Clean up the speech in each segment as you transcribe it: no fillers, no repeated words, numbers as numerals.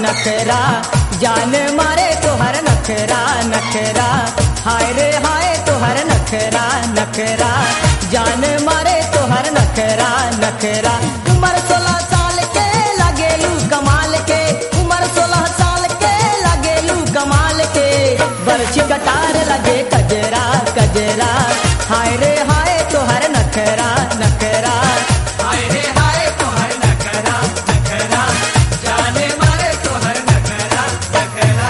नखरा जान मारे तोहर नखरा नखरा हाय रे हाय तोहर नखरा नखरा जान मारे तोहर नखरा नखरा उम्र 16 साल के लगेलू कमाल के उम्र 16 साल के लगेलू कमाल के बरछी कटार लगे कजरा कजरा हाय रे हाय तोहर नखरा नखरा हाय रे हाय तोहर नखरा नखरा जाने मारे तोहर नखरा नखरा।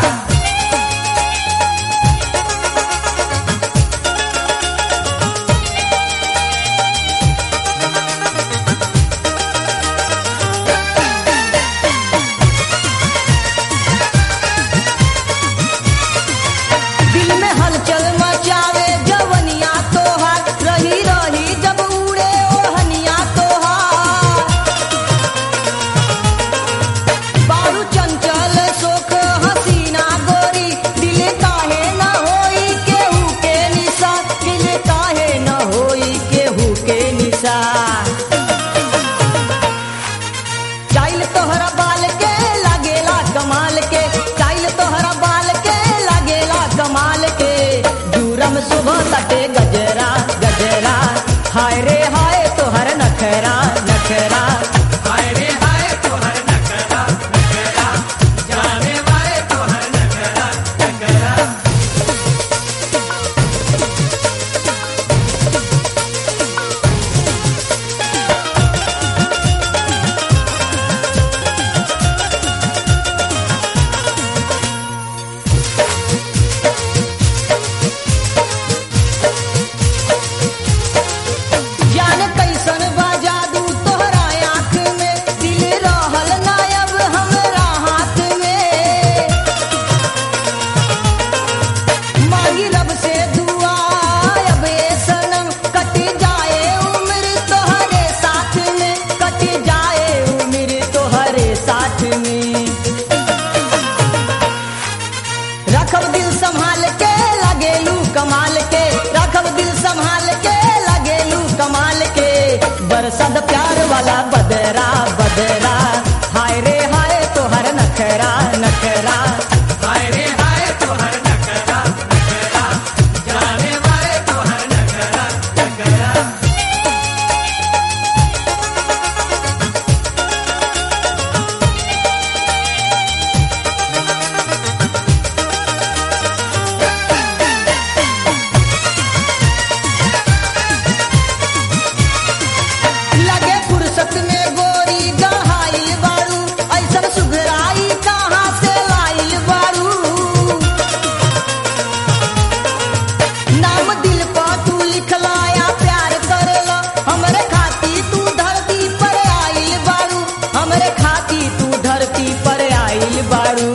दिल में हलचल मचावे जवनिया तोहार रही रही जब उड़े ओढ़निया तोहार बारू चंचल सोख हसीना गोरी दिल काहे न होई केहू के निशा दिल काहे न होई केहू के निशा चाइल तोहरा बाल के लागेला कमाल के चाइल तोहरा बाल के लागेला कमाल के दूरम सुबह तटे गजरा गजरा हाय रे हाय तोहर नखरा नखरा हाय रे हाय तोहर नखरा नखरा जाने मारे तोहर नखरा नखरा। जान कैसन बा जादू तोहरा आँख में दिल रहल नायब हमरा हाथ में मांगी रब से दुआ अब ये सनम कट जाए उम्र तोहरे साथ में कट जाए उम्र तोहरे साथ में रखब दिल संभाल के लगेलू कमाल के रखब दिल संभाल के लगेलू कमाल के बरसद प्यार वाला बदरा बदरा हाय रे हाय तोहर नखरा नखरा हाय रे हाय तोहर नखरा नखरा जाने वाले तोहर नखरा नखरा। लगे फुर्सत में गोरी गहाइल बारू ऐसन सुघराई कहाँ से लाइल बारू नाम दिल पर तू लिखलाया प्यार करेला हमरे खाती तू धरती पर आइल बारू हमरे खाती तू धरती पर आइल बारू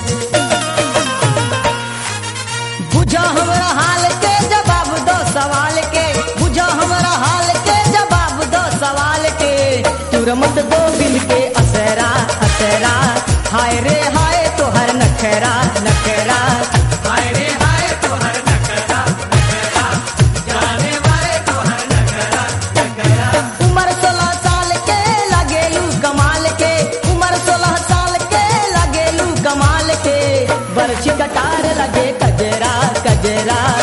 बुझा हमरा हाल के जवाब दो सवाल के बुझा हमरा हाल के जवाब दो सवाल के तुरमत दो बिल के असरा असरा हाय रे हाय तोहर नखरा नखरा हाय रे हाय तोहर नखरा नखरा जाने वाले तोहर नखरा नखरा उम्र 16 साल के लगेलू कमाल के उम्र 16 साल के लगेलू कमाल के बरछी कटार लगे कजरा कजरा